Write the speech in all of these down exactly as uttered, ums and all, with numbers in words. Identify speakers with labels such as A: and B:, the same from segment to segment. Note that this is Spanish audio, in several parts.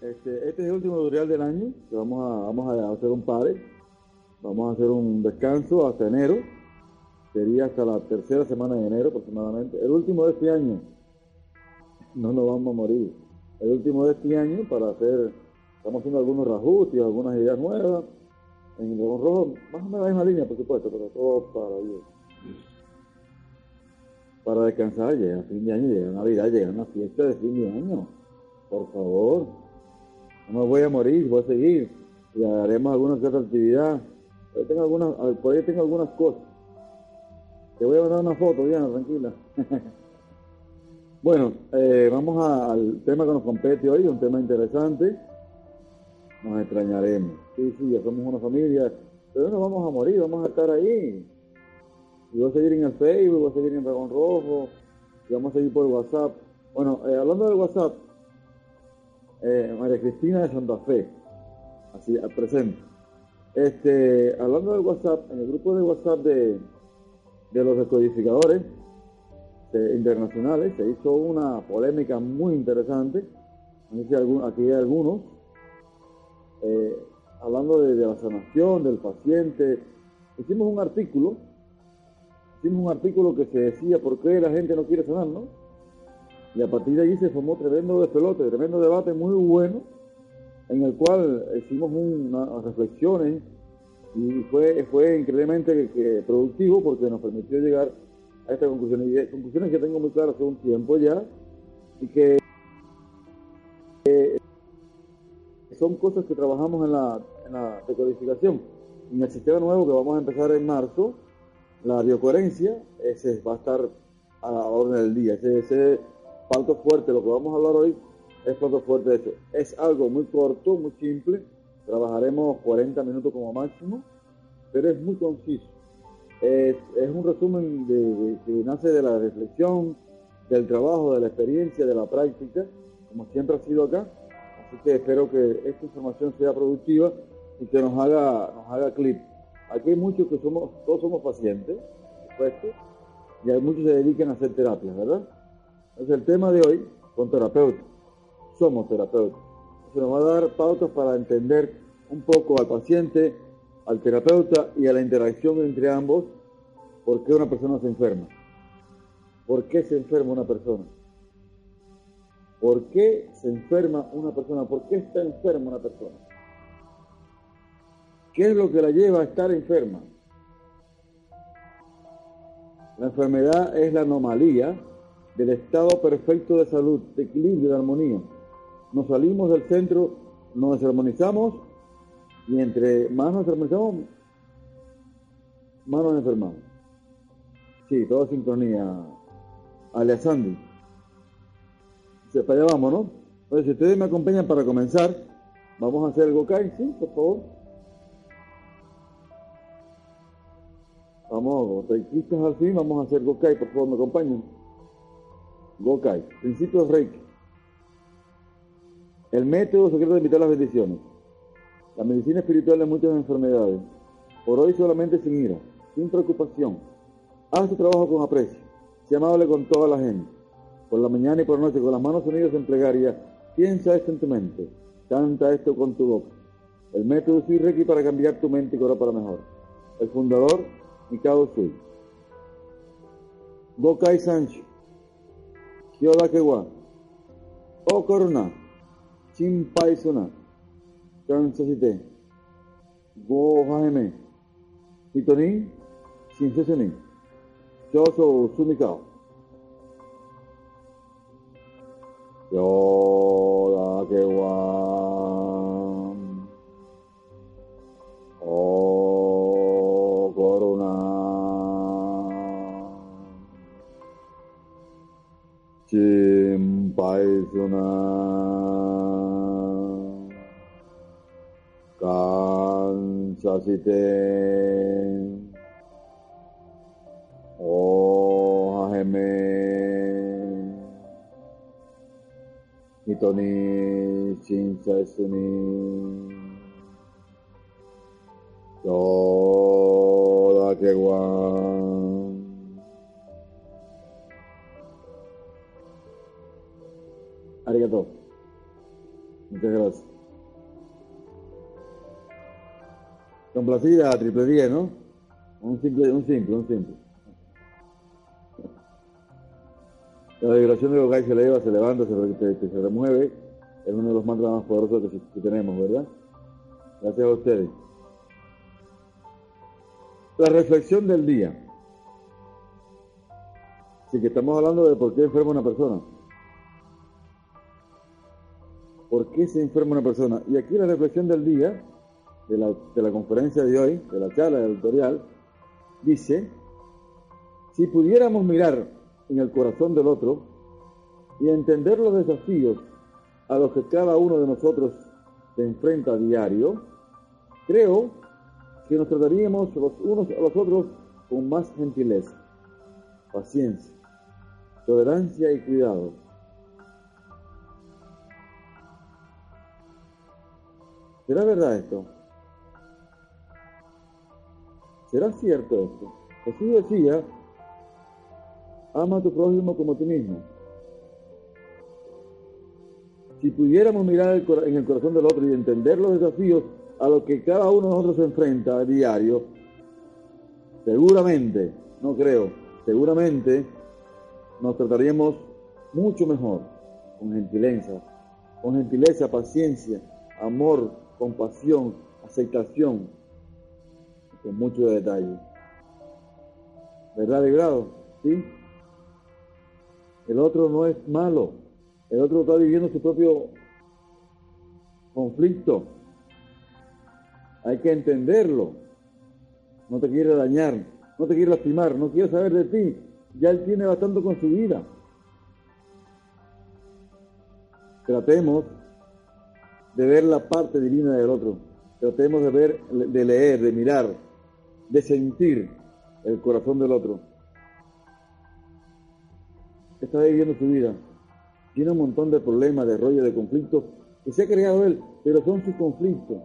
A: Este, este es el último tutorial del año, que vamos a, vamos a hacer un pare, vamos a hacer un descanso hasta enero, sería hasta la tercera semana de enero aproximadamente, el último de este año, no nos vamos a morir, el último de este año para hacer, estamos haciendo algunos reajustes, algunas ideas nuevas, en el Dragón Rojo, más o menos la misma línea por supuesto, pero todo para Dios. Para descansar, llega fin de año, llega Navidad, llega una fiesta de fin de año, por favor. No me voy a morir, voy a seguir y haremos alguna que otra actividad. Por ahí tengo algunas, por ahí tengo algunas cosas. Te voy a mandar una foto, Diana, tranquila. Bueno, eh, vamos a, al tema que nos compete hoy, un tema interesante. Nos extrañaremos. Sí, sí, ya somos una familia, pero no vamos a morir, vamos a estar ahí. Y voy a seguir en el Facebook, voy a seguir en Dragón Rojo, y vamos a seguir por WhatsApp. Bueno, eh, hablando de WhatsApp, Eh, María Cristina de Santa Fe, así al presente. Este, hablando del WhatsApp, en el grupo de WhatsApp de, de los decodificadores de, internacionales se hizo una polémica muy interesante. Aquí hay algunos eh, hablando de, de la sanación del paciente. Hicimos un artículo, hicimos un artículo que se decía por qué la gente no quiere sanar, ¿no? Y a partir de allí se formó tremendo despelote, tremendo debate muy bueno, en el cual hicimos unas reflexiones y fue, fue increíblemente que, que productivo porque nos permitió llegar a estas conclusiones. Y conclusiones que tengo muy claras hace un tiempo ya y que eh, son cosas que trabajamos en la, en la decodificación. En el sistema nuevo que vamos a empezar en marzo, la biocoherencia, ese va a estar a la orden del día. Ese, ese Plato fuerte, lo que vamos a hablar hoy es plato fuerte. De hecho, es algo muy corto, muy simple, trabajaremos cuarenta minutos como máximo, pero es muy conciso. Es, es un resumen de, de, que nace de la reflexión, del trabajo, de la experiencia, de la práctica, como siempre ha sido acá. Así que espero que esta información sea productiva y que nos haga, nos haga clic. Aquí hay muchos que somos, todos somos pacientes, por supuesto, y hay muchos que se dedican a hacer terapias, ¿verdad? Entonces el tema de hoy, con terapeutas, somos terapeutas. Se nos va a dar pautas para entender un poco al paciente, al terapeuta y a la interacción entre ambos, por qué una persona se enferma. ¿Por qué se enferma una persona? ¿Por qué se enferma una persona? ¿Por qué está enferma una persona? ¿Qué es lo que la lleva a estar enferma? La enfermedad es la anomalía del estado perfecto de salud, de equilibrio, de armonía. Nos salimos del centro, nos desarmonizamos y entre más nos desarmonizamos, más nos enfermamos. Sí, toda sincronía. Alias Sandy. Para allá vamos, ¿no? Entonces, si ustedes me acompañan para comenzar, vamos a hacer el Gokai, ¿sí? Por favor. Vamos, reikistas al fin, vamos a hacer Gokai, por favor, me acompañan. Gokai, principios Reiki. El método secreto de invitar las bendiciones. La medicina espiritual de muchas enfermedades. Por hoy solamente sin ira, sin preocupación. Haz tu trabajo con aprecio. Sé amable con toda la gente. Por la mañana y por la noche, con las manos unidas en plegaria, piensa esto en tu mente. Canta esto con tu boca. El método Sui Reiki para cambiar tu mente y curar para mejor. El fundador, Mikado Sui. Gokai Sancho. Kyoda Kewa. O Corona. Chinpai Suna. Kansasite. Go Hajime. Hitonin. Shinsesenin. Choso Sumikao. Kyoda Kewa. O Corona. Chinpai Suna. Kansasite. O Hajime. Hitoni Shinsesuni. Kyoda Kewa. Arigato. Muchas gracias. Complacida, triple diez, ¿no? Un simple, un simple, un simple. La vibración de Gokai se eleva, se levanta, se, se, se remueve. Es uno de los mantras más poderosos que, que tenemos, ¿verdad? Gracias a ustedes. La reflexión del día. Así que estamos hablando de por qué enferma una persona. ¿Por qué se enferma una persona? Y aquí la reflexión del día, de la, de la conferencia de hoy, de la charla del tutorial, dice: si pudiéramos mirar en el corazón del otro y entender los desafíos a los que cada uno de nosotros se enfrenta a diario, creo que nos trataríamos los unos a los otros con más gentileza, paciencia, tolerancia y cuidado. ¿Será verdad esto? ¿Será cierto esto? Jesús decía: ama a tu prójimo como a ti mismo. Si pudiéramos mirar en el corazón del otro y entender los desafíos a los que cada uno de nosotros se enfrenta a diario, seguramente, no creo, seguramente nos trataríamos mucho mejor, con gentileza, con gentileza, paciencia, amor, compasión, aceptación, con mucho detalle. ¿Verdad de grado? ¿Sí? El otro no es malo, el otro está viviendo su propio conflicto. Hay que entenderlo. No te quiere dañar, no te quiere lastimar, no quiere saber de ti. Ya él tiene bastante con su vida. Tratemos de ver la parte divina del otro. Tratemos de ver, de leer, de mirar, de sentir el corazón del otro. Está viviendo su vida. Tiene un montón de problemas, de rollos, de conflictos que se ha creado él, pero son sus conflictos.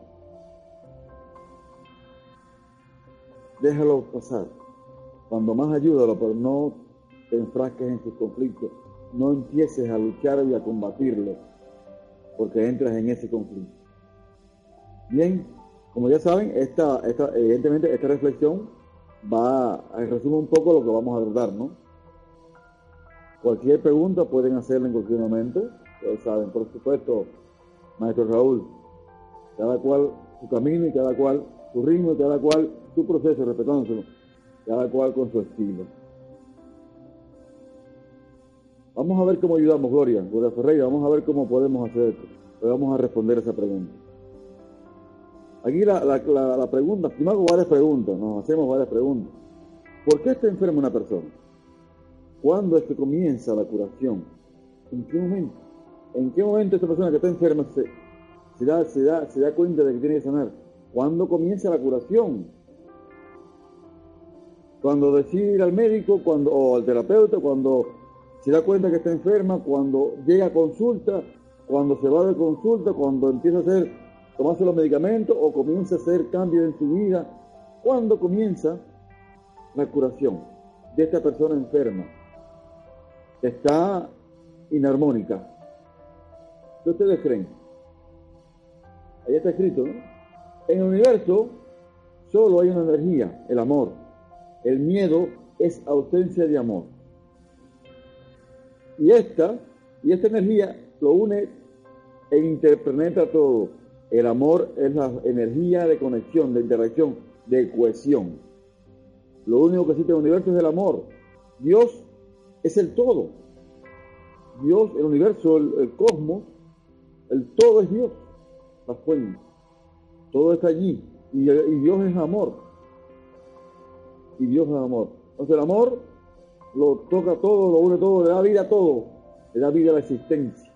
A: Déjalo pasar. Cuando más ayúdalo, pero no te enfrasques en sus conflictos. No empieces a luchar y a combatirlo, porque entras en ese conflicto. Bien, como ya saben, esta, esta, evidentemente esta reflexión va a resumir un poco lo que vamos a tratar, ¿no? Cualquier pregunta pueden hacerla en cualquier momento. Ustedes saben, por supuesto, Maestro Raúl, cada cual su camino y cada cual su ritmo y cada cual su proceso, respetándoselo, cada cual con su estilo. Vamos a ver cómo ayudamos, Gloria, Gloria Ferreira, vamos a ver cómo podemos hacer esto. Hoy vamos a responder esa pregunta. Aquí la, la, la, la pregunta, primero varias preguntas, nos hacemos varias preguntas. ¿Por qué está enferma una persona? ¿Cuándo es que comienza la curación? ¿En qué momento? ¿En qué momento esta persona que está enferma se, se, da, se, da, se da cuenta de que tiene que sanar? ¿Cuándo comienza la curación? Cuando decide ir al médico, cuando, o al terapeuta, cuando se da cuenta que está enferma, cuando llega a consulta, cuando se va de consulta, cuando empieza a hacer, tomarse los medicamentos o comienza a hacer cambios en su vida. ¿Cuándo comienza la curación de esta persona enferma? Está inarmónica. ¿Qué ustedes creen? Ahí está escrito, ¿no? En el universo solo hay una energía, el amor. El miedo es ausencia de amor. Y esta, y esta energía lo une e interpenetra todo. El amor es la energía de conexión, de interacción, de cohesión. Lo único que existe en el universo es el amor. Dios es el todo. Dios, el universo, el, el cosmos, el todo es Dios. La fuente. Todo está allí. Y, y Dios es amor. Y Dios es amor. Entonces el amor lo toca todo, lo une todo, le da vida a todo. Le da vida a la existencia.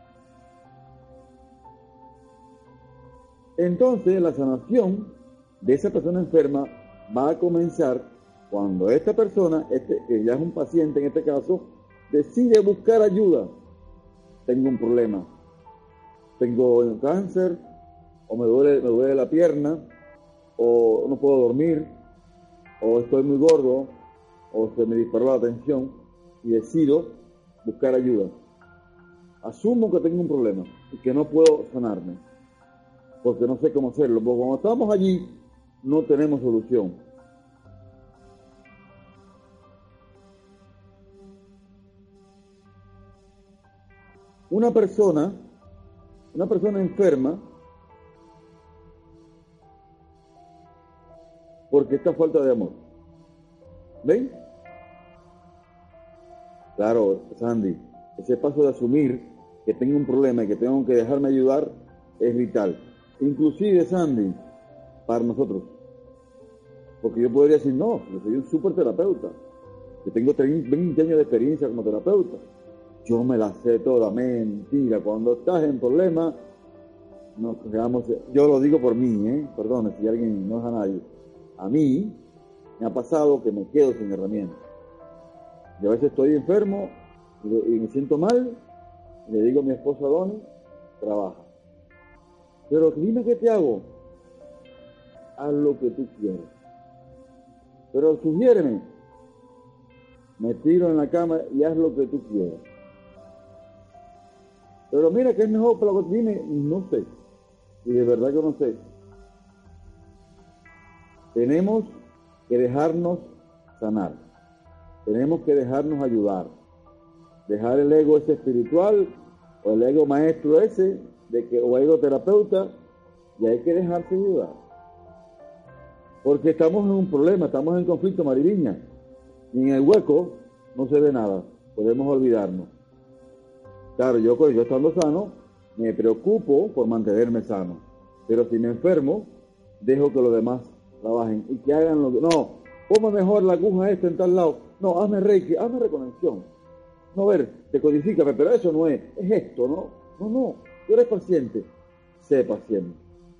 A: Entonces la sanación de esa persona enferma va a comenzar cuando esta persona, este, que ya es un paciente en este caso, decide buscar ayuda. Tengo un problema. Tengo un cáncer, o me duele, me duele la pierna, o no puedo dormir, o estoy muy gordo, o se me disparó la tensión, y decido buscar ayuda. asumo que tengo un problema y que no puedo sanarme, porque no sé cómo hacerlo, porque cuando estamos allí no tenemos solución. Una persona, una persona enferma, porque está falta de amor. ¿Ven? Claro, Sandy, ese paso de asumir que tengo un problema y que tengo que dejarme ayudar es vital. Inclusive, Sandy, para nosotros. Porque yo podría decir, no, yo soy un súper terapeuta. Yo tengo veinte años de experiencia como terapeuta. Yo me la sé toda, mentira. Cuando estás en problemas, nos quedamos, yo lo digo por mí, ¿eh? Perdón, si alguien no es a nadie. A mí me ha pasado que me quedo sin herramientas. Y a veces estoy enfermo y me siento mal, y le digo a mi esposa Donny, trabaja. Pero dime qué te hago. Haz lo que tú quieras. Pero sugiéreme. Me tiro en la cama y haz lo que tú quieras. Pero mira que es mejor para lo que dime, no sé. Y de verdad que no sé. Tenemos que dejarnos sanar. Tenemos que dejarnos ayudar. Dejar el ego ese espiritual o el ego maestro ese de que, o ego terapeuta, y hay que dejarse ayudar. Porque estamos en un problema, estamos en conflicto, Mariviña. Y en el hueco no se ve nada. Podemos olvidarnos. Claro, yo, yo estando sano, me preocupo por mantenerme sano. Pero si me enfermo, dejo que los demás trabajen y que hagan lo que... No, ponme mejor la aguja esta en tal lado. No, hazme reiki, hazme reconexión. No, a ver, decodifícame, pero eso no es, es esto, ¿no? No, no, tú eres paciente. Sé paciente.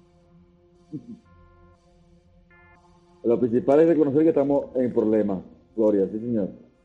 A: Lo principal es reconocer que estamos en problemas. Gloria, sí, señor.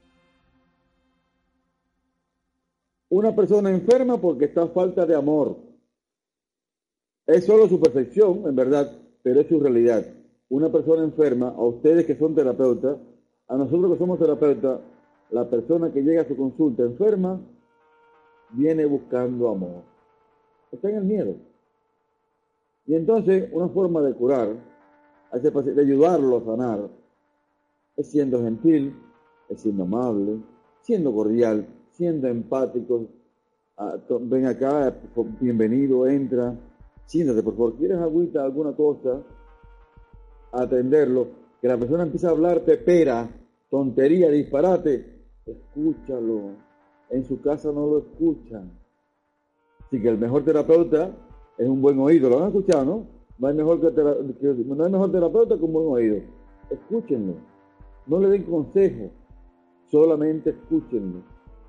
A: Una persona enferma porque está a falta de amor. Es solo su percepción, en verdad, pero es su realidad. Una persona enferma, a ustedes que son terapeutas, a nosotros que somos terapeutas, la persona que llega a su consulta enferma, viene buscando amor. Está en el miedo. Y entonces, una forma de curar, de ayudarlo a sanar, es siendo gentil, es siendo amable, siendo cordial, siendo empático. Ven acá, bienvenido, entra, siéntate, por favor. ¿Quieres agüita, alguna cosa? Atenderlo. Que la persona empieza a hablar pepera, tontería, disparate. Escúchalo. En su casa no lo escuchan. Así que el mejor terapeuta es un buen oído. ¿Lo han escuchado, no? No hay mejor, que tera- que, no hay mejor terapeuta que un buen oído. Escúchenlo. No le den consejos. Solamente escúchenlo.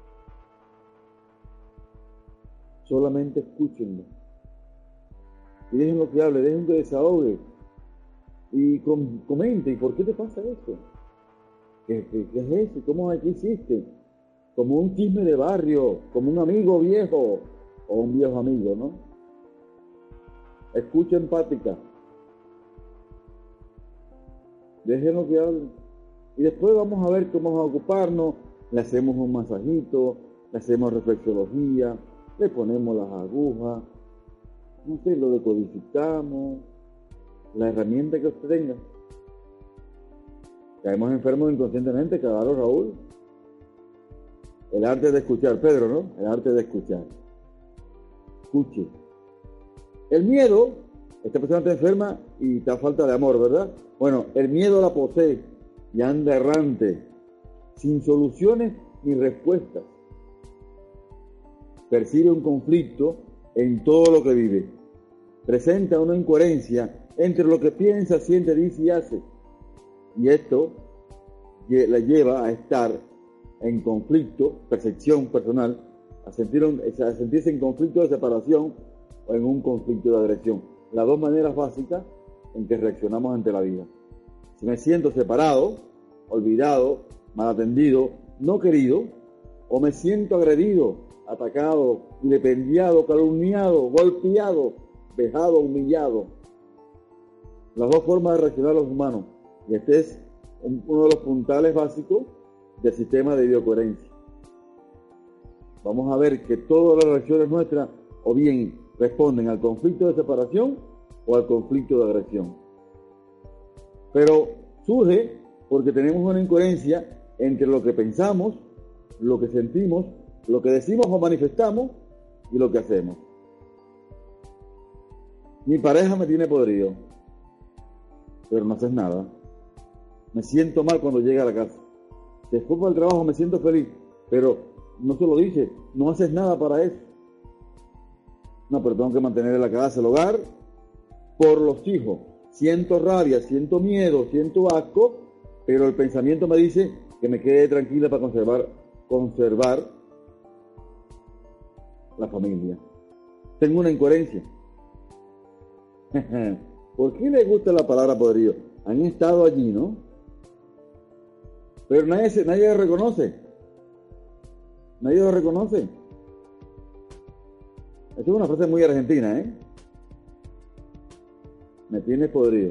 A: Solamente escúchenlo. Y déjenlo que hable, dejen que desahogue. Y com- comente, ¿y por qué te pasa eso? ¿Qué, qué, qué es eso? ¿Cómo aquí hiciste? Como un chisme de barrio, como un amigo viejo o un viejo amigo, ¿no? Escucha empática. Déjenlo que hable. Y después vamos a ver cómo vamos a ocuparnos. Le hacemos un masajito, le hacemos reflexología, le ponemos las agujas, no sé, lo decodificamos, la herramienta que usted tenga. Caemos enfermos inconscientemente, claro, Raúl. El arte de escuchar, Pedro, ¿no? El arte de escuchar. Escuche. El miedo, esta persona está enferma y está a falta de amor, ¿verdad? Bueno, el miedo la posee y anda errante, sin soluciones ni respuestas. Percibe un conflicto en todo lo que vive. Presenta una incoherencia entre lo que piensa, siente, dice y hace. Y esto la lleva a estar en conflicto, percepción personal, a, sentir un, a sentirse en conflicto de separación o en un conflicto de agresión. Las dos maneras básicas en que reaccionamos ante la vida. Si me siento separado, olvidado, mal atendido, no querido, o me siento agredido, atacado, vilipendiado, calumniado, golpeado, vejado, humillado. Las dos formas de reaccionar los humanos. Y este es un, uno de los puntales básicos del sistema de biocoherencia. vamos a ver que todas las reacciones nuestras o bien responden al conflicto de separación o al conflicto de agresión. Pero surge porque tenemos una incoherencia entre lo que pensamos, lo que sentimos, lo que decimos o manifestamos y lo que hacemos. Mi pareja me tiene podrido, pero no haces nada. Me siento mal cuando llega a la casa. Después del trabajo me siento feliz, pero no se lo dice, no haces nada para eso. No, pero tengo que mantener la casa, el hogar, por los hijos. Siento rabia, siento miedo, siento asco, pero el pensamiento me dice que me quede tranquila para conservar, conservar la familia. Tengo una incoherencia. ¿Por qué les gusta la palabra podrido? Han estado allí, ¿no? Pero nadie, se, nadie lo reconoce. Nadie lo reconoce. Esa es una frase muy argentina, ¿eh? Me tienes podrido.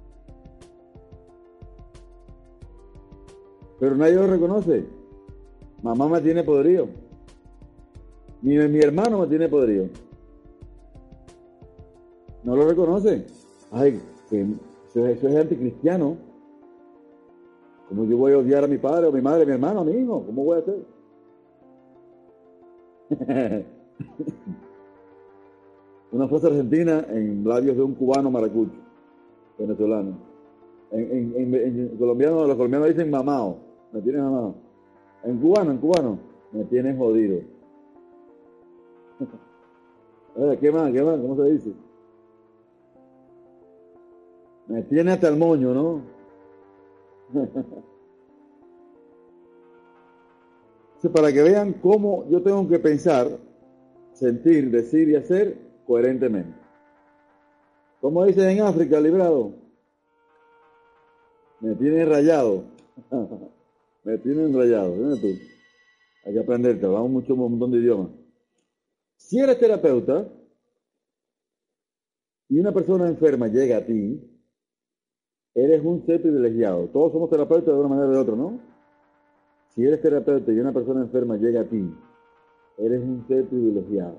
A: Pero nadie lo reconoce. Mamá me tiene podrido. Mi, mi hermano me tiene podrido. No lo reconoce. Ay, que eso, eso es anticristiano. ¿Cómo yo voy a odiar a mi padre, o mi madre, a mi hermano, a mi hijo? ¿Cómo voy a hacer? Una frase argentina en labios de un cubano maracucho, venezolano. En, en, en, en colombiano, los colombianos dicen mamao, me tienes mamao. En cubano, en cubano, me tienes jodido. ¿Qué más? ¿Qué más? ¿Cómo se dice? Me tiene hasta el moño, ¿no? Para que vean cómo yo tengo que pensar, sentir, decir y hacer coherentemente. Como dicen en África, librado, me tienen rayado. Me tienen rayado. Dime tú. Hay que aprenderte, hablamos mucho, un montón de idiomas. Si eres terapeuta y una persona enferma llega a ti, eres un ser privilegiado. Todos somos terapeutas de una manera o de otra, ¿no? Si eres terapeuta y una persona enferma llega a ti, eres un ser privilegiado.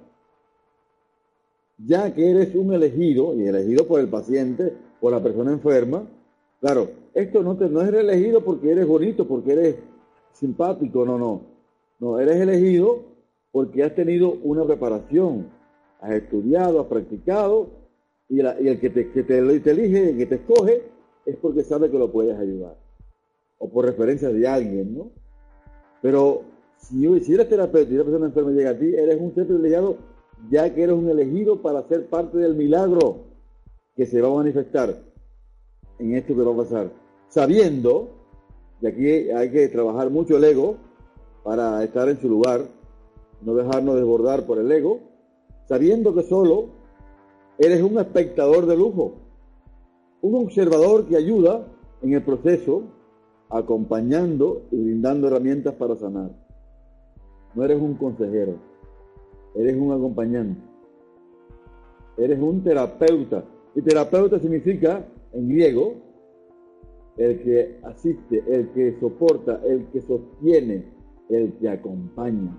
A: Ya que eres un elegido, y elegido por el paciente, por la persona enferma, claro, esto no, te, no es elegido porque eres bonito, porque eres simpático, no, no. No, eres elegido porque has tenido una preparación, has estudiado, has practicado, y, la, y el que te, que te, te elige, el que te escoge, es porque sabe que lo puedes ayudar. O por referencia de alguien, ¿no? Pero si, si eres terapeuta y una persona enferma llega a ti, eres un ser privilegiado, ya que eres un elegido para ser parte del milagro que se va a manifestar en esto que va a pasar. Sabiendo, y aquí hay que trabajar mucho el ego para estar en su lugar, no dejarnos desbordar por el ego, sabiendo que solo eres un espectador de lujo, un observador que ayuda en el proceso, acompañando y brindando herramientas para sanar. No eres un consejero, eres un acompañante, eres un terapeuta. Y terapeuta significa, en griego, el que asiste, el que soporta, el que sostiene, el que acompaña.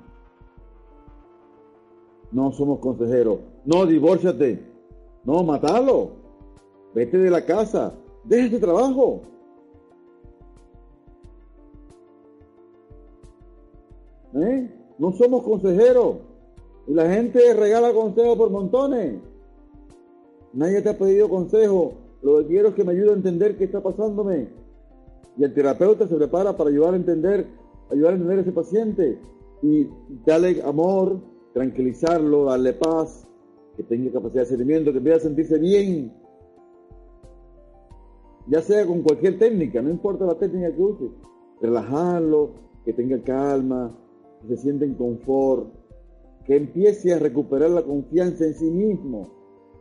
A: No somos consejeros. No, divórciate. No, matalo. Vete de la casa. Deja ese trabajo. ¿Eh? No somos consejeros. Y la gente regala consejos por montones. Nadie te ha pedido consejo. Lo que quiero es que me ayude a entender qué está pasándome. Y el terapeuta se prepara para ayudar a entender, ayudar a entender a ese paciente. Y darle amor, tranquilizarlo, darle paz, que tenga capacidad de sentimiento, que empiece a sentirse bien. Ya sea con cualquier técnica, no importa la técnica que use. Relajarlo, que tenga calma, que se sienta en confort, que empiece a recuperar la confianza en sí mismo.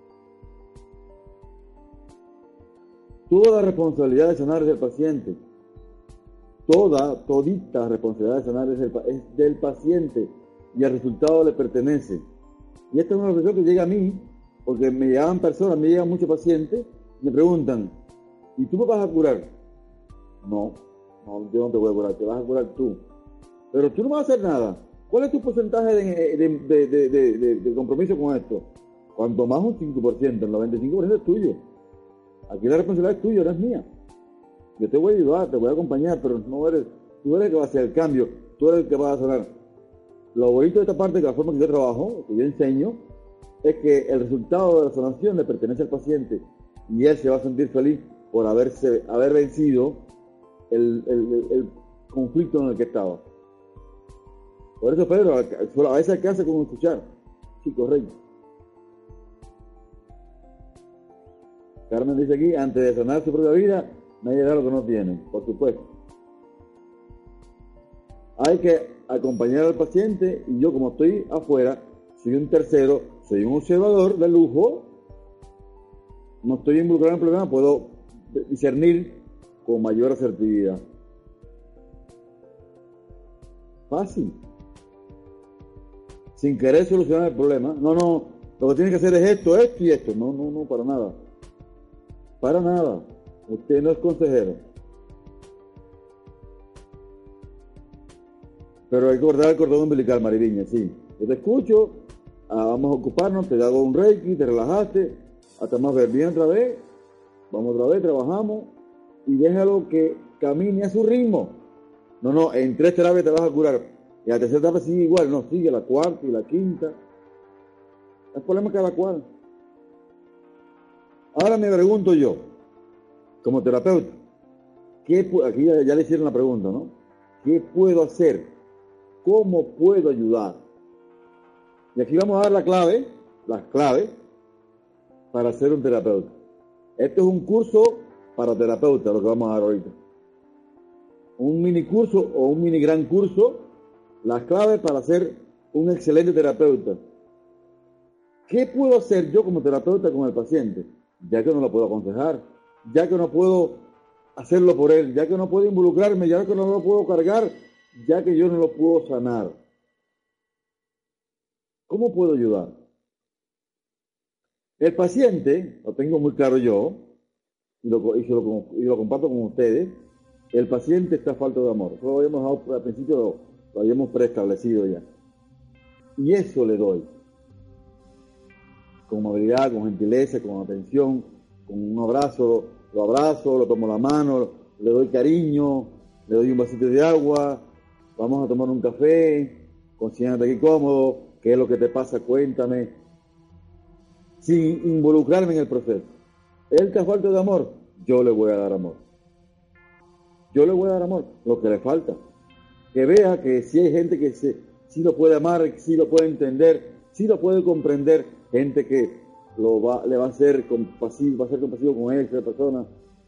A: Toda responsabilidad de sanar es del paciente. Toda, todita responsabilidad de sanar es, el, es del paciente y el resultado le pertenece. Y esta es una reflexión que llega a mí, porque me llegan personas, me llegan muchos pacientes, me preguntan, ¿y tú me vas a curar? No, no, yo no te voy a curar, te vas a curar tú. Pero tú no vas a hacer nada. ¿Cuál es tu porcentaje de, de, de, de, de, de, de compromiso con esto? Cuanto más un cinco por ciento, el noventa y cinco por ciento es tuyo. Aquí la responsabilidad es tuya, no es mía. Yo te voy a ayudar, te voy a acompañar, pero no eres, tú eres el que va a hacer el cambio, tú eres el que va a sanar. Lo bonito de esta parte, de la forma que yo trabajo, que yo enseño, es que el resultado de la sanación le pertenece al paciente y él se va a sentir feliz por haberse, haber vencido el, el, el, el conflicto en el que estaba. Por eso, Pedro, a veces alcanza con escuchar. Sí, correcto. Carmen dice aquí, antes de sanar su propia vida, nadie da lo que no tiene, por supuesto. Hay que acompañar al paciente y yo, como estoy afuera, soy un tercero, soy un observador de lujo, no estoy involucrado en el problema, puedo discernir con mayor asertividad. Fácil. Sin querer solucionar el problema. No, no, lo que tiene que hacer es esto, esto y esto. No, no, no, para nada. Para nada. Usted no es consejero. Pero hay que cortar el cordón umbilical, Mariviña, sí. Yo te escucho, ah, vamos a ocuparnos, te hago un reiki, te relajaste, hasta más ver bien otra vez, vamos otra vez, trabajamos, y déjalo que camine a su ritmo. No, no, en tres terapias te vas a curar, y a la tercera terapia sigue igual, no, sigue la cuarta y la quinta. El problema es cada cual. Ahora me pregunto yo, como terapeuta, ¿qué, aquí ya, ya le hicieron la pregunta, ¿no? ¿Qué puedo hacer? ¿Cómo puedo ayudar? Y aquí vamos a dar la clave, las claves para ser un terapeuta. Este es un curso para terapeutas, lo que vamos a dar ahorita. Un mini curso o un mini gran curso, las claves para ser un excelente terapeuta. ¿Qué puedo hacer yo como terapeuta con el paciente? Ya que no lo puedo aconsejar, ya que no puedo hacerlo por él, ya que no puedo involucrarme, ya que no lo puedo cargar, ya que yo no lo puedo sanar. ¿Cómo puedo ayudar? El paciente, lo tengo muy claro yo, y lo, y lo, y lo comparto con ustedes, el paciente está falto de amor. Eso lo habíamos al principio, lo, lo habíamos preestablecido ya. Y eso le doy. Con amabilidad, con gentileza, con atención, con un abrazo, lo abrazo, lo tomo la mano, le doy cariño, le doy un vasito de agua, vamos a tomar un café, consiéntate aquí cómodo, qué es lo que te pasa, cuéntame, sin involucrarme en el proceso. Él te falta de amor, yo le voy a dar amor. Yo le voy a dar amor, lo que le falta. Que vea que si hay gente que se, sí lo puede amar, sí lo puede entender, sí lo puede comprender, gente que lo va, le va a ser compasivo, va a ser compasivo con él, esa persona.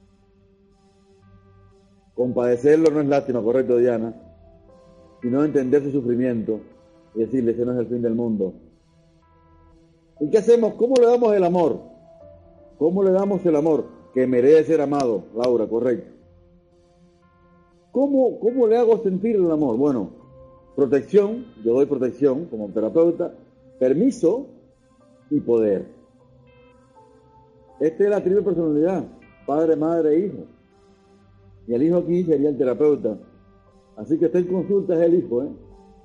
A: Compadecerlo no es lástima, correcto, Diana, sino entender su sufrimiento y decirle, ese no es el fin del mundo. ¿Y qué hacemos? ¿Cómo le damos el amor? ¿Cómo le damos el amor? Que merece ser amado, Laura, correcto. ¿Cómo, cómo le hago sentir el amor? Bueno, protección, yo doy protección como terapeuta, permiso y poder. Esta es la triple personalidad, padre, madre e hijo. Y el hijo aquí sería el terapeuta. Así que está en consulta es el hijo, ¿eh?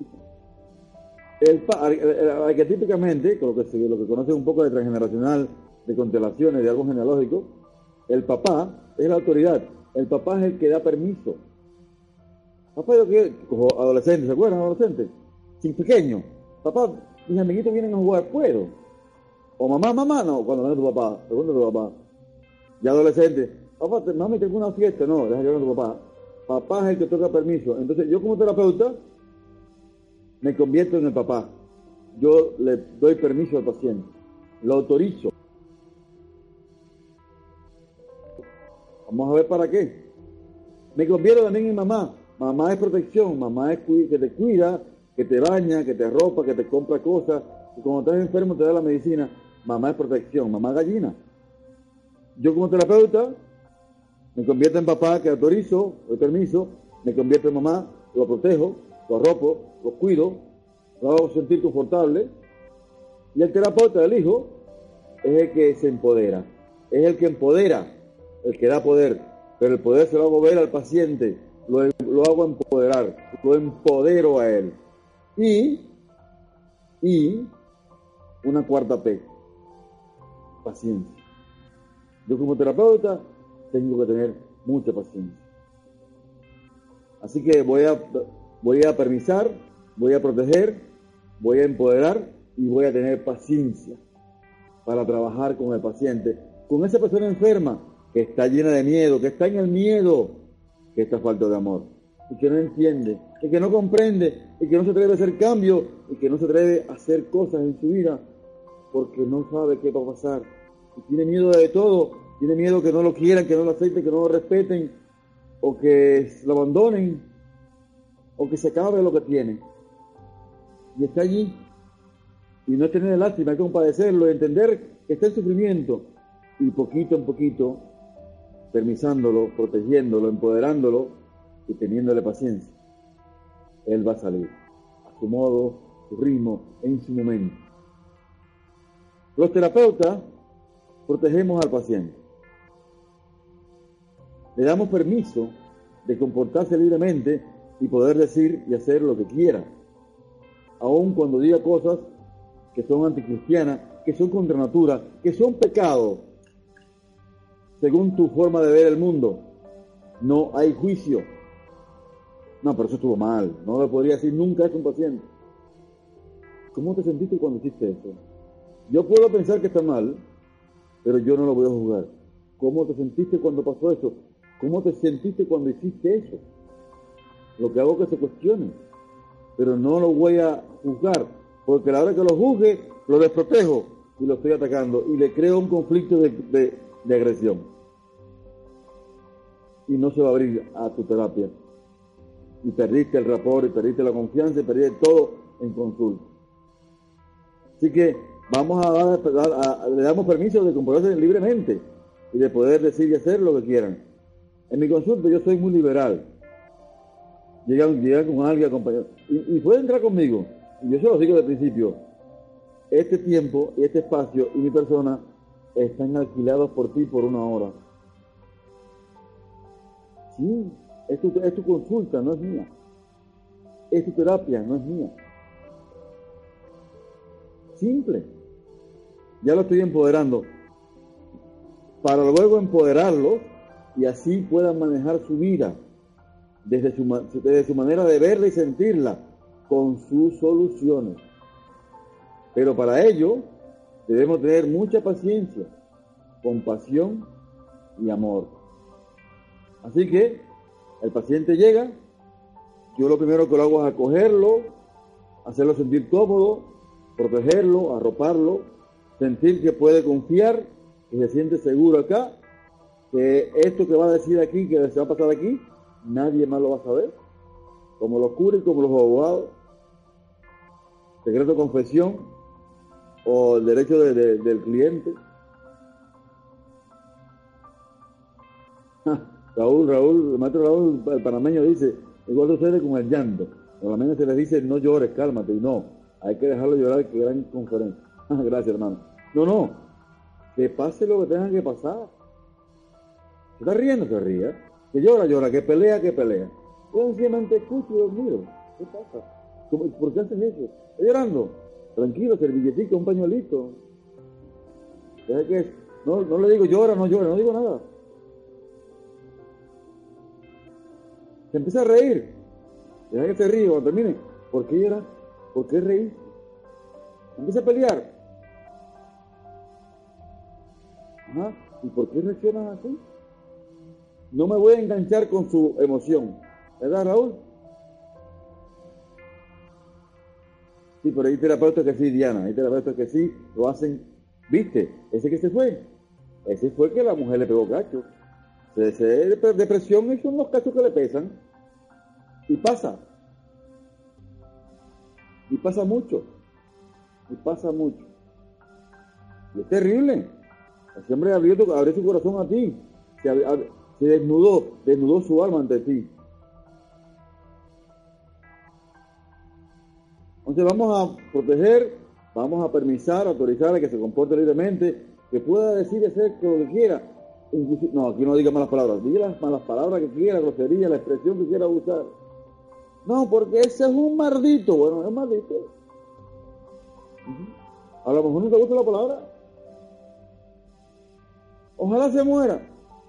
A: El, arquetípicamente, con lo que, lo que conoce un poco de transgeneracional, de constelaciones, de algo genealógico, el papá es la autoridad. El papá es el que da permiso. Papá, yo que adolescente, ¿se acuerdan? Adolescente, sin pequeño. Papá, mis amiguitos vienen a jugar, ¿puedo? O mamá, mamá, no, cuando venga tu papá, pregunta a tu papá. Ya adolescente, papá, mami, tengo una fiesta, no, deja que venga tu papá. Papá es el que toca permiso. Entonces, yo como terapeuta, me convierto en el papá. Yo le doy permiso al paciente, lo autorizo. Vamos a ver para qué. Me convierto también en mamá. Mamá es protección, mamá es que te cuida, que te baña, que te arropa, que te compra cosas, y cuando estás enfermo te da la medicina. Mamá es protección, mamá gallina. Yo como terapeuta me convierto en papá, que autorizo, doy permiso, me convierto en mamá, lo protejo, lo arropo, lo cuido, lo hago sentir confortable. Y el terapeuta, el hijo, es el que se empodera, es el que empodera, el que da poder, pero el poder se lo hago ver al paciente, lo, lo hago empoderar, lo empodero a él. Y, y una cuarta P, paciencia. Yo como terapeuta tengo que tener mucha paciencia. Así que voy a, voy a permisar, voy a proteger, voy a empoderar y voy a tener paciencia para trabajar con el paciente, con esa persona enferma que está llena de miedo, que está en el miedo, que está falta de amor, y que no entiende, y que no comprende, y que no se atreve a hacer cambios, y que no se atreve a hacer cosas en su vida, porque no sabe qué va a pasar, y tiene miedo de todo, tiene miedo que no lo quieran, que no lo acepten, que no lo respeten, o que lo abandonen, o que se acabe lo que tiene, y está allí, y no es tener lástima, hay que compadecerlo, entender que está en sufrimiento, y poquito en poquito, permisándolo, protegiéndolo, empoderándolo y teniéndole paciencia, él va a salir a su modo, su ritmo, en su momento. Los terapeutas protegemos al paciente. Le damos permiso de comportarse libremente y poder decir y hacer lo que quiera, aun cuando diga cosas que son anticristianas, que son contra natura, que son pecados, según tu forma de ver el mundo. No hay juicio. No, pero eso estuvo mal. No le podría decir nunca eso a un paciente. ¿Cómo te sentiste cuando hiciste eso? Yo puedo pensar que está mal, pero yo no lo voy a juzgar. ¿Cómo te sentiste cuando pasó eso? ¿Cómo te sentiste cuando hiciste eso? Lo que hago es que se cuestione, pero no lo voy a juzgar, porque a la hora que lo juzgue, lo desprotejo y lo estoy atacando y le creo un conflicto de, de, de agresión. Y no se va a abrir a tu terapia. Y perdiste el rapport, y perdiste la confianza, y perdiste todo en consulta. Así que vamos a dar, a, a, le damos permiso de comportarse libremente y de poder decir y hacer lo que quieran. En mi consulta yo soy muy liberal. Llegan, llegan con alguien acompañado. Y, y puede entrar conmigo. Y yo se lo digo desde el principio. Este tiempo y este espacio y mi persona están alquilados por ti por una hora. Sí, es tu, es tu consulta, no es mía. Es tu terapia, no es mía. Simple. Ya lo estoy empoderando. Para luego empoderarlos y así puedan manejar su vida desde su, desde su manera de verla y sentirla con sus soluciones. Pero para ello debemos tener mucha paciencia, compasión y amor. Así que el paciente llega, yo lo primero que lo hago es acogerlo, hacerlo sentir cómodo, protegerlo, arroparlo, sentir que puede confiar, que se siente seguro acá, que esto que va a decir aquí, que se va a pasar aquí, nadie más lo va a saber, como los curas y como los abogados. Secreto de confesión o el derecho de, de, del cliente. Raúl, Raúl, el maestro Raúl, el panameño dice, igual sucede con el llanto. A la mañana se les dice, no llores, cálmate, y no, hay que dejarlo llorar, que gran conferencia. Gracias, hermano. No, no, que pase lo que tenga que pasar. Se está riendo, se ría. Que llora, llora, que pelea, que pelea. Yo sencillamente escucho y los miro. ¿Qué pasa? ¿Por qué hacen eso? ¿Está llorando? Tranquilo, servilletito, un pañuelito. Que no, no le digo llora, no llora, no digo nada. Se empieza a reír. Deja que se ríe cuando termine. ¿Por qué llora? ¿Por qué reír? Empieza a pelear. Ajá. ¿Y por qué reaccionan así? No me voy a enganchar con su emoción. ¿Verdad, Raúl? Sí, pero hay terapeutas que sí, Diana. Hay terapeutas que sí lo hacen. ¿Viste? Ese que se fue. Ese fue que la mujer le pegó cacho. Se, se, depresión y son los cachos que le pesan. Y pasa. Y pasa mucho. Y pasa mucho. Y es terrible. Ese hombre abrió, tu, abrió su corazón a ti. Se, ab, se desnudó, desnudó su alma ante ti. Entonces vamos a proteger, vamos a permisar, autorizar a que se comporte libremente, que pueda decir y hacer lo que quiera. No, aquí no diga malas palabras, diga las malas palabras que quiera, grosería, la expresión que quiera usar. No, porque ese es un maldito. Bueno, es un maldito. Uh-huh. A lo mejor no te gusta la palabra. Ojalá se muera.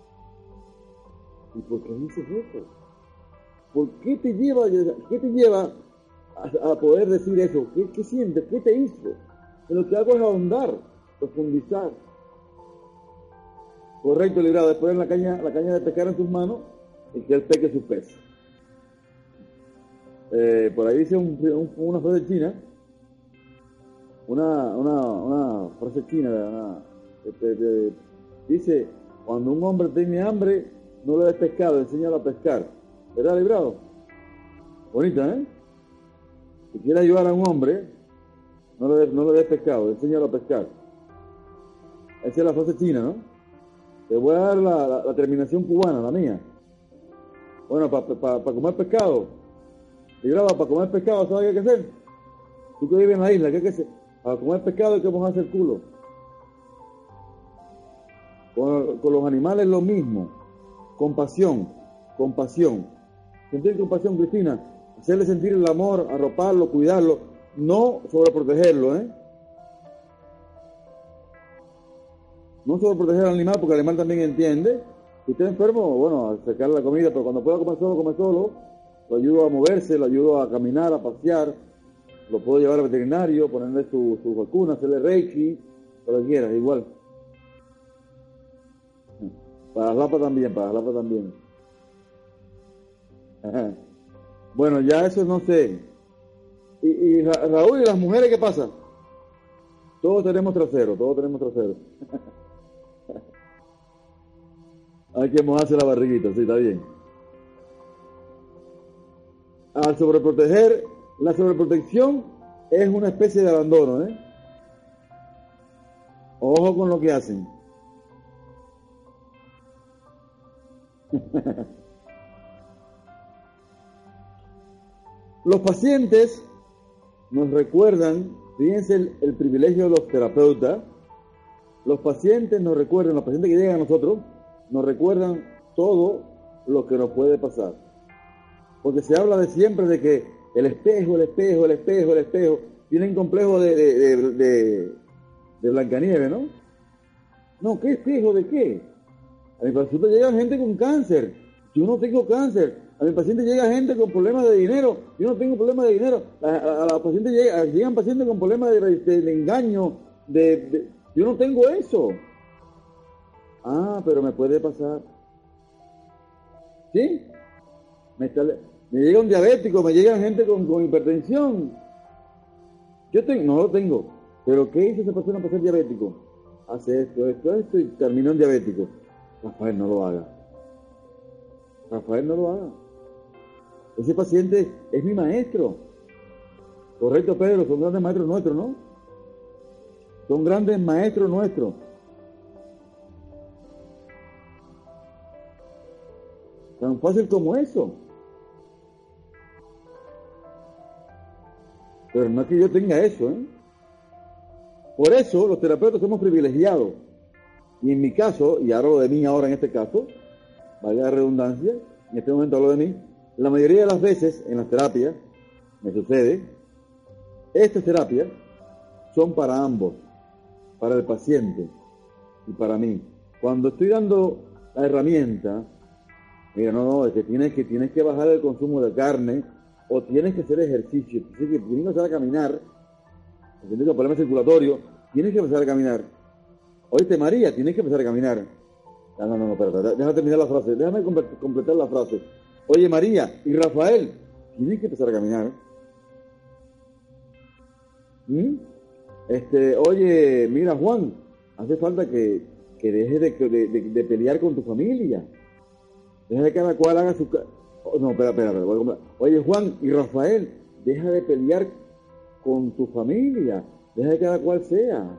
A: ¿Y por qué dices eso? ¿Por qué te lleva, qué te lleva a, a poder decir eso? ¿Qué, qué sientes? ¿Qué te hizo? Que lo que hago es ahondar, profundizar. Correcto, librado. Después en la caña, la caña de pescar en tus manos y que él peque su pez. Eh, por ahí dice un, un, una frase china, una, una, una frase china, una, de, de, de, dice, cuando un hombre tiene hambre, no le des pescado, enséñalo a pescar. ¿Verdad, librado? Bonita, ¿eh? Si quieres ayudar a un hombre, no le des, no le des pescado, enséñalo a pescar. Esa es la frase china, ¿no? Te voy a dar la, la, la terminación cubana, la mía. Bueno, para pa, pa comer pescado, librado, para comer pescado, ¿sabes qué hay que hacer? Tú que vives en la isla, ¿qué hay que hacer? Para comer pescado hay que mojarse el culo. Con, con los animales lo mismo. Compasión, compasión. Sentir compasión, Cristina. Hacerle sentir el amor, arroparlo, cuidarlo. No sobreprotegerlo, ¿eh? No sobreproteger al animal, porque el animal también entiende. Si está enfermo, bueno, a sacarle la comida, pero cuando pueda comer solo, comer solo. Lo ayudo a moverse, lo ayudo a caminar, a pasear. Lo puedo llevar al veterinario, ponerle su, su vacuna, hacerle reiki, lo que quieras, igual. Para las lapas también, para las lapas también. Ajá. Bueno, ya eso no sé. Y, y Ra Raúl, ¿y las mujeres qué pasa? Todos tenemos trasero, todos tenemos trasero. Hay que mojarse la barriguita, sí, está bien. Al sobreproteger, la sobreprotección es una especie de abandono, ¿eh? Ojo con lo que hacen. Los pacientes nos recuerdan, fíjense el, el privilegio de los terapeutas, los pacientes nos recuerdan, los pacientes que llegan a nosotros, nos recuerdan todo lo que nos puede pasar. Porque se habla de siempre de que el espejo, el espejo, el espejo, el espejo, tienen complejo de, de, de, de, de Blancanieves, ¿no? No, ¿qué espejo de qué? A mi paciente llega gente con cáncer, yo no tengo cáncer. A mi paciente llega gente con problemas de dinero, yo no tengo problemas de dinero. A, a, a la paciente llega, llegan pacientes con problemas de, de, de engaño, de, de, yo no tengo eso. Ah, pero me puede pasar. ¿Sí? Me, está, me llega un diabético, me llega gente con, con hipertensión. Yo tengo, no lo tengo. Pero ¿qué hizo esa persona para ser diabético? Hace esto, esto, esto y terminó en diabético. Rafael, no lo haga. Rafael, no lo haga. Ese paciente es mi maestro. Correcto, Pedro, son grandes maestros nuestros, ¿no? Son grandes maestros nuestros. Tan fácil como eso. Pero no es que yo tenga eso, ¿eh? Por eso los terapeutas somos privilegiados. Y en mi caso, y hablo de mí ahora en este caso, valga la redundancia, en este momento hablo de mí, la mayoría de las veces en las terapias, me sucede, estas terapias son para ambos, para el paciente y para mí. Cuando estoy dando la herramienta, mira, no, no, es que tienes que, tienes que bajar el consumo de carne, o tienes que hacer ejercicio, tienes que, tienes que empezar a caminar, si tienes un problema circulatorio, tienes que empezar a caminar. Oíste, María, tienes que empezar a caminar. No, no, no, espérate, déjame terminar la frase, déjame completar la frase. Oye, María y Rafael, tienes que empezar a caminar. ¿Mm? Este, oye, mira, Juan, hace falta que, que dejes de, de, de, de pelear con tu familia. Deja que cada cual haga su... Oh, no, espera, espera, espera, voy a comprar. Oye, Juan y Rafael, deja de pelear con tu familia. Deja que cada cual sea.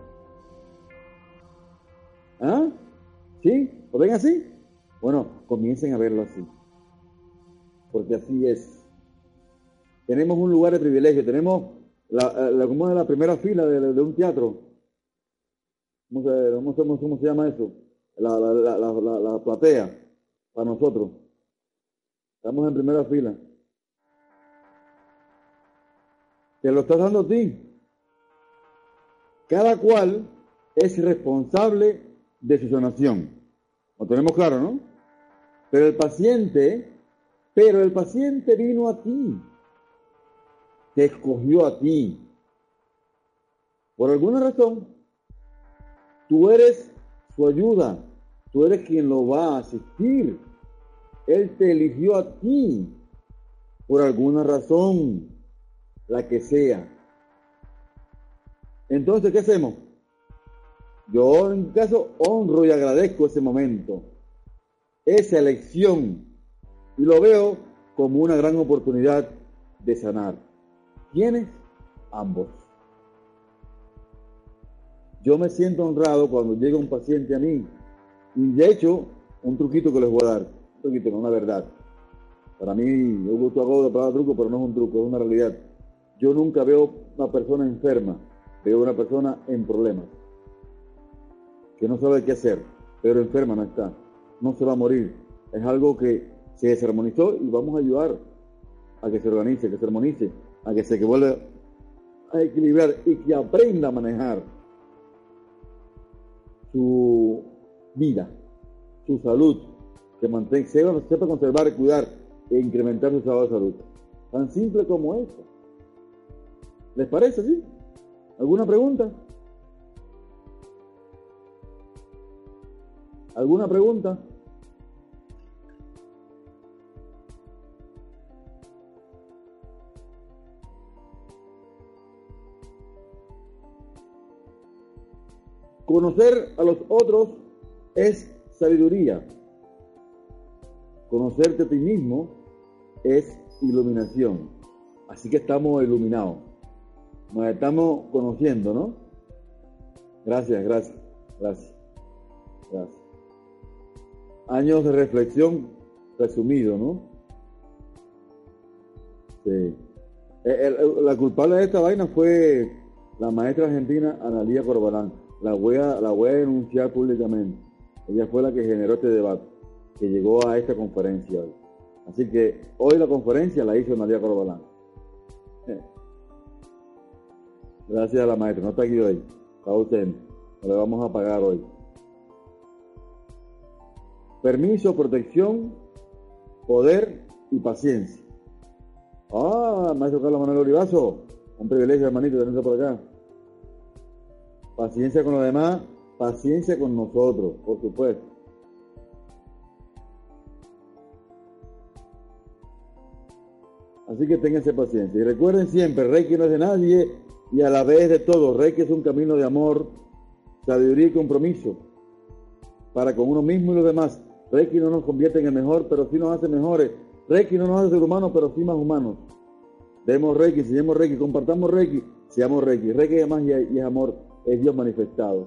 A: ¿Ah? ¿Sí? ¿Lo ven así? Bueno, comiencen a verlo así. Porque así es. Tenemos un lugar de privilegio. Tenemos la, la, como es la primera fila de, de un teatro. ¿Cómo se, cómo, se, cómo se llama eso? La, la, la, la, la, la platea. Para nosotros. Estamos en primera fila. te lo estás dando a ti. Cada cual es responsable de su sanación. Lo tenemos claro, ¿no? Pero el paciente, pero el paciente vino a ti. Te escogió a ti. Por alguna razón, tú eres su ayuda. Tú eres quien lo va a asistir. Él te eligió a ti. Por alguna razón, la que sea. Entonces, ¿qué hacemos? Yo, en mi caso, honro y agradezco ese momento, esa elección, y lo veo como una gran oportunidad de sanar. ¿Quiénes? Ambos. Yo me siento honrado cuando llega un paciente a mí, y de hecho, un truquito que les voy a dar, un truquito, no una verdad. Para mí, yo gusto hago de palabra truco, pero no es un truco, es una realidad. Yo nunca veo una persona enferma, veo una persona en problemas, que no sabe qué hacer, pero enferma no está, no se va a morir. Es algo que se desarmonizó y vamos a ayudar a que se organice, que se armonice, a que se que vuelva a equilibrar y que aprenda a manejar su vida, su salud, que mantenga, sepa, sepa conservar, cuidar e incrementar su estado de salud. Tan simple como eso. ¿Les parece así? ¿Alguna pregunta? ¿Alguna pregunta? Conocer a los otros es sabiduría. Conocerte a ti mismo es iluminación. Así que estamos iluminados. Nos estamos conociendo, ¿no? Gracias, gracias, gracias, gracias. Años de reflexión resumido, ¿no? Sí. El, el, la culpable de esta vaina fue la maestra argentina Analía Corbalán. La voy a, la voy a denunciar públicamente. Ella fue la que generó este debate, que llegó a esta conferencia hoy. Así que hoy la conferencia la hizo Analía Corbalán. Eh. Gracias a la maestra. No está aquí hoy. Está ausente. No le vamos a pagar hoy. Permiso, protección, poder y paciencia. Ah, maestro Carlos Manuel Olivazo. Un privilegio, hermanito, tenerlo por acá. Paciencia con los demás, paciencia con nosotros, por supuesto. Así que ténganse paciencia. Y recuerden siempre, Reiki no es de nadie y a la vez de todo. Reiki es un camino de amor, sabiduría y compromiso para con uno mismo y los demás. Reiki no nos convierte en el mejor, pero sí nos hace mejores. Reiki no nos hace ser humanos, pero sí más humanos. Demos Reiki, enseñemos Reiki, compartamos Reiki, seamos Reiki. Reiki es magia y es amor, es Dios manifestado.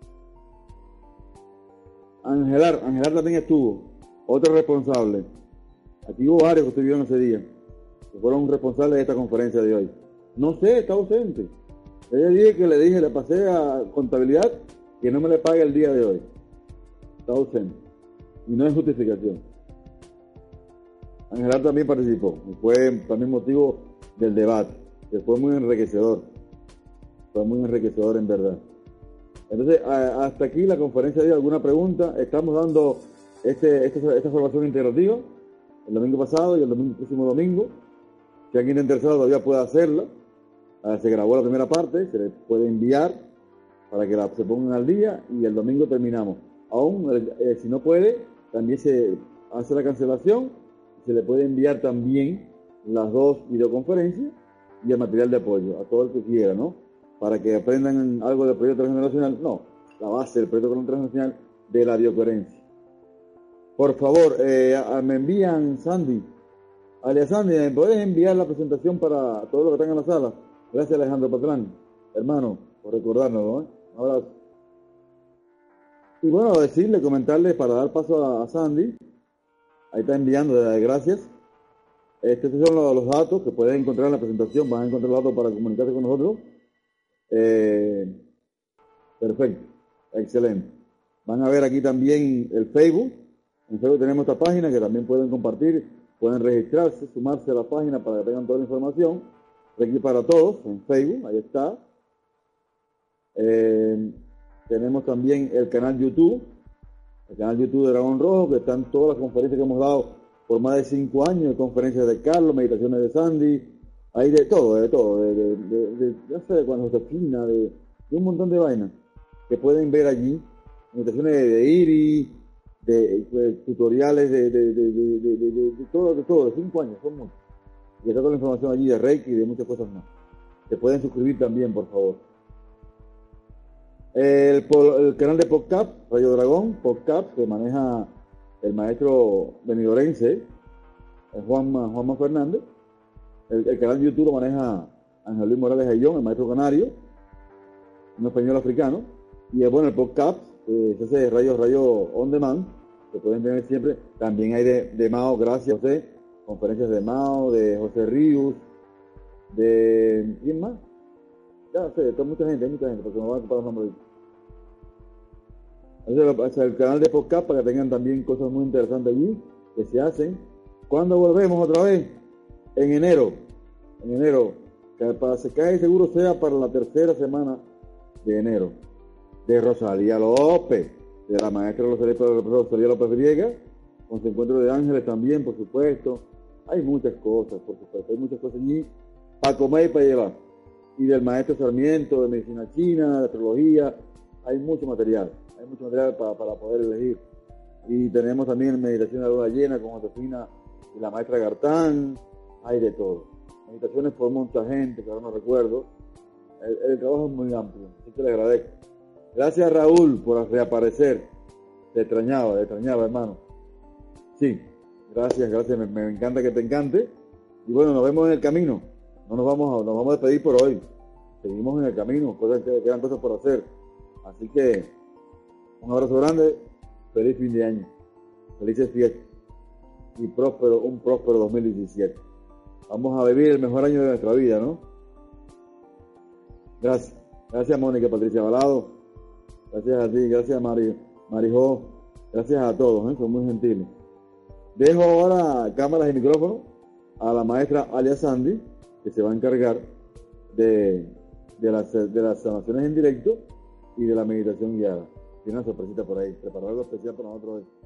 A: Angelar, Angelar también estuvo, otro responsable. Aquí hubo varios que estuvieron ese día, que fueron responsables de esta conferencia de hoy. No sé, está ausente. Ella dije que le dije, le pasé a contabilidad que no me le pague el día de hoy. Está ausente. Y no es justificación. Angelar también participó. Y fue también motivo del debate, que fue muy enriquecedor. Fue muy enriquecedor en verdad. Entonces, a, hasta aquí la conferencia de hoy. ¿Alguna pregunta? Estamos dando este, este, esta formación integrativa el domingo pasado y el domingo, próximo domingo. Si alguien está interesado todavía puede hacerla. Uh, se grabó la primera parte, se le puede enviar para que la, se pongan al día y el domingo terminamos. Aún, eh, si no puede, también se hace la cancelación, se le puede enviar también las dos videoconferencias y el material de apoyo a todo el que quiera, ¿no? Para que aprendan algo del proyecto transgeneracional. No, la base del proyecto transgeneracional de la biocoherencia. Por favor, eh, me envían, Sandy, alias Sandy, ¿me puedes enviar la presentación para todos los que están en la sala? Gracias, Alejandro Patlán, hermano, por recordárnoslo, ¿eh? Un abrazo. Y bueno, decirle, comentarle para dar paso a, a Sandy. Ahí está enviando, gracias. Estos son los, los datos que pueden encontrar en la presentación. Van a encontrar los datos para comunicarse con nosotros. Eh, perfecto, excelente. Van a ver aquí también el Facebook. En Facebook tenemos esta página que también pueden compartir, pueden registrarse, sumarse a la página para que tengan toda la información. Reiki para Todos en Facebook, ahí está. Eh, tenemos también el canal YouTube, el canal YouTube de Dragón Rojo, que están todas las conferencias que hemos dado por más de cinco años, conferencias de Carlos, meditaciones de Sandy, hay de todo, de todo, de, de, de, de ya sé, de cuando se fina, de, de un montón de vainas que pueden ver allí, meditaciones de, de Iris, de, de tutoriales de, de, de, de, de, de, de, de todo, de todo, de cinco años, son muchos. Y está toda la información allí de Reiki y de muchas cosas más. Se pueden suscribir también, por favor. El, el canal de podcast, Radio Dragón, podcast, que maneja el maestro benidorense, Juanma, Juanma Fernández. El, el canal de YouTube lo maneja Ángel Luis Morales Ayllón, el maestro canario, un español africano. Y es bueno, el podcast, eh, se hace radio, radio on demand, que pueden tener siempre. También hay de, de Mao, gracias José, conferencias de Mao, de José Ríos, de... ¿quién más? Ya sé, hay mucha gente, hay mucha gente, porque me van a ocupar los nombres. Es el canal de podcast para que tengan también cosas muy interesantes allí, que se hacen. ¿Cuándo volvemos otra vez? En enero. En enero. Que para se cae seguro sea para la tercera semana de enero. De Rosalía López, de la maestra Rosalía López Griega, con su encuentro de ángeles también, por supuesto. Hay muchas cosas, por supuesto. Hay muchas cosas allí para comer y para llevar. Y del maestro Sarmiento, de medicina china, de astrología. Hay mucho material. Hay mucho material para, para poder elegir. Y tenemos también meditación de la luna llena con Josefina y la maestra Gartán. Hay de todo. Meditaciones por mucha gente, que ahora no recuerdo. El, el trabajo es muy amplio, así que le agradezco. Gracias, Raúl, por reaparecer. Te extrañaba, te extrañaba, hermano. Sí, gracias, gracias. Me, me encanta que te encante. Y bueno, nos vemos en el camino. No nos vamos a, nos vamos a despedir por hoy. Seguimos en el camino, cosas que quedan cosas por hacer. Así que un abrazo grande, feliz fin de año, felices fiestas y próspero, un próspero dos mil diecisiete. Vamos a vivir el mejor año de nuestra vida, ¿no? Gracias, gracias Mónica, Patricia Balado, gracias a ti, gracias Mari, Marijó, gracias a todos, ¿eh? Son muy gentiles. Dejo ahora cámaras y micrófonos a la maestra Alia Sandy, que se va a encargar de, de, las, de las sanaciones en directo y de la meditación guiada. Tiene una sorpresita por ahí, preparar algo especial para nosotros hoy.